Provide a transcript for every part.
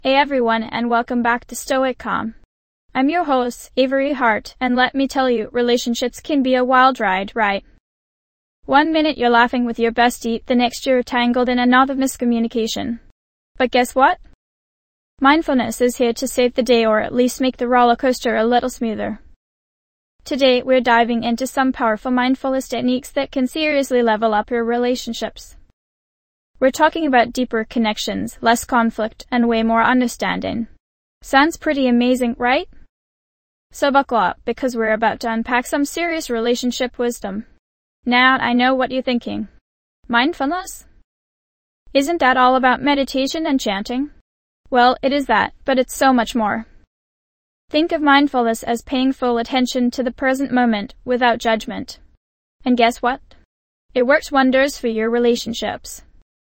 Hey everyone, and welcome back to Stoic Calm. I'm your host, Avery Hart, and let me tell you, relationships can be a wild ride, right? One minute you're laughing with your bestie, the next you're tangled in a knot of miscommunication. But guess what? Mindfulness is here to save the day, or at least make the roller coaster a little smoother. Today, we're diving into some powerful mindfulness techniques that can seriously level up your relationships. We're talking about deeper connections, less conflict, and way more understanding. Sounds pretty amazing, right? So buckle up, because we're about to unpack some serious relationship wisdom. Now, I know what you're thinking. Mindfulness? Isn't that all about meditation and chanting? Well, it is that, but it's so much more. Think of mindfulness as paying full attention to the present moment without judgment. And guess what? It works wonders for your relationships.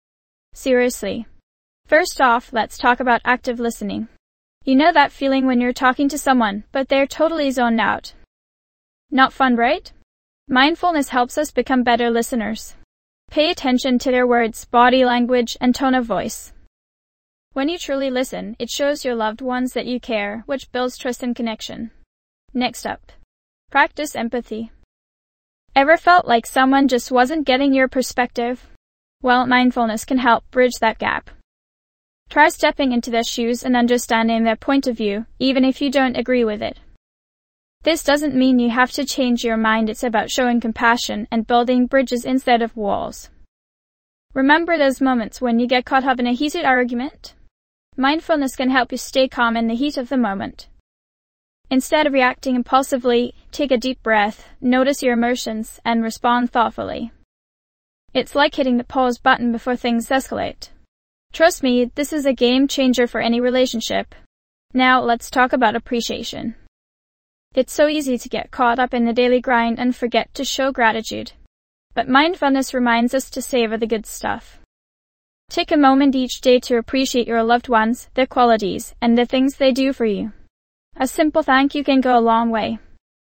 Seriously. First off, let's talk about active listening. You know that feeling when you're talking to someone, but they're totally zoned out. Not fun, right? Mindfulness helps us become better listeners. Pay attention to their words, body language, and tone of voice. When you truly listen, it shows your loved ones that you care, which builds trust and connection. Next up, practice empathy. Ever felt like someone just wasn't getting your perspective? Well, mindfulness can help bridge that gap. Try stepping into their shoes and understanding their point of view, even if you don't agree with it. This doesn't mean you have to change your mind. It's about showing compassion and building bridges instead of walls. Remember those moments when you get caught up in a heated argument? Mindfulness can help you stay calm in the heat of the moment. Instead of reacting impulsively, take a deep breath, notice your emotions, and respond thoughtfully. It's like hitting the pause button before things escalate. Trust me, this is a game changer for any relationship. Now, let's talk about appreciation. It's so easy to get caught up in the daily grind and forget to show gratitude. But mindfulness reminds us to savor the good stuff. Take a moment each day to appreciate your loved ones, their qualities, and the things they do for you. A simple thank you can go a long way.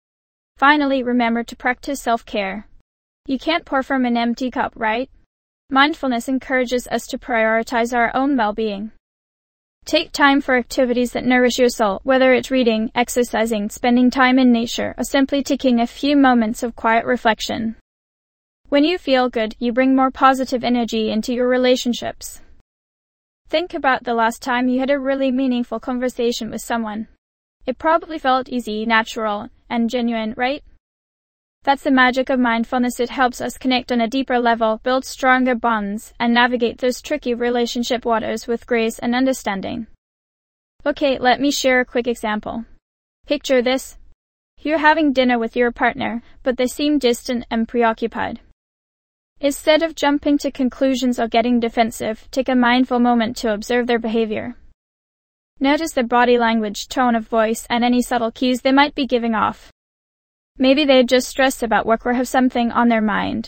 Finally, remember to practice self-care. You can't pour from an empty cup, right? Mindfulness encourages us to prioritize our own well-being. Take time for activities that nourish your soul, whether it's reading, exercising, spending time in nature, or simply taking a few moments of quiet reflection. When you feel good, you bring more positive energy into your relationships. Think about the last time you had a really meaningful conversation with someone. It probably felt easy, natural, and genuine, right? That's the magic of mindfulness. It helps us connect on a deeper level, build stronger bonds, and navigate those tricky relationship waters with grace and understanding. Okay, let me share a quick example. Picture this. You're having dinner with your partner, but they seem distant and preoccupied. Instead of jumping to conclusions or getting defensive, take a mindful moment to observe their behavior. Notice their body language, tone of voice, and any subtle cues they might be giving off. Maybe they're just stressed about work or have something on their mind.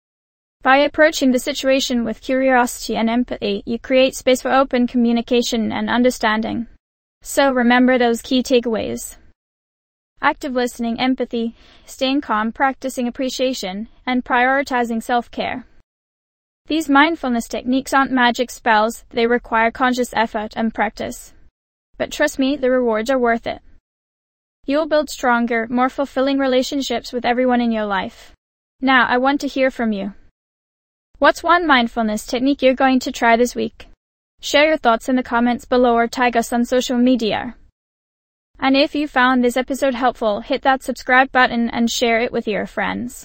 By approaching the situation with curiosity and empathy, you create space for open communication and understanding. So remember those key takeaways. Active listening, empathy, staying calm, practicing appreciation, and prioritizing self-care. These mindfulness techniques aren't magic spells. They require conscious effort and practice. But trust me, the rewards are worth it. You'll build stronger, more fulfilling relationships with everyone in your life. Now, I want to hear from you. What's one mindfulness technique you're going to try this week? Share your thoughts in the comments below or tag us on social media. And if you found this episode helpful, hit that subscribe button and share it with your friends.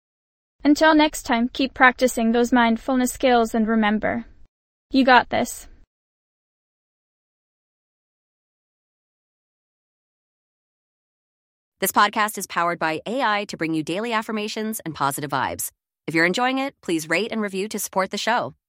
Until next time, keep practicing those mindfulness skills and remember, you got this. This podcast is powered by AI to bring you daily affirmations and positive vibes. If you're enjoying it, please rate and review to support the show.